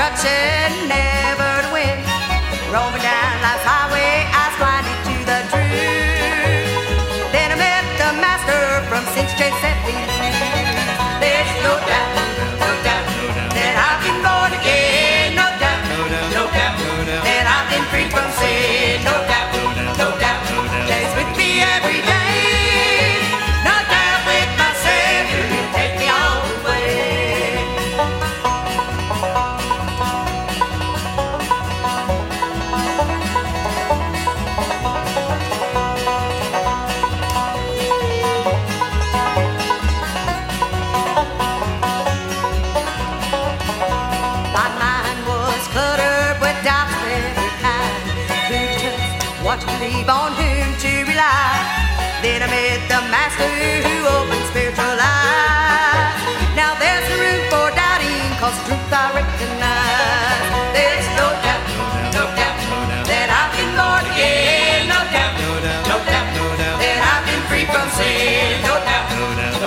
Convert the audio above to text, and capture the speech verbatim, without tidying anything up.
instruction never to win. Roaming down life's highway, I was blinded to the truth. Then I met the master from Six J Setting. There's no doubt, no doubt, that I've been born again. No doubt, no doubt, that I've been free from sin. No doubt, no doubt, that He's with me every day. No doubt with my Savior, He'll take me all the way. My mind was cluttered with doubts of every kind. Who to trust, what to believe, on whom to rely. Then I met the Master who opened spiritual eyes. Now there's no room for doubting, cause truth I recognize. There's no doubt, no doubt, that I've been born again. No doubt, no doubt, that I've been free from sin. No doubt,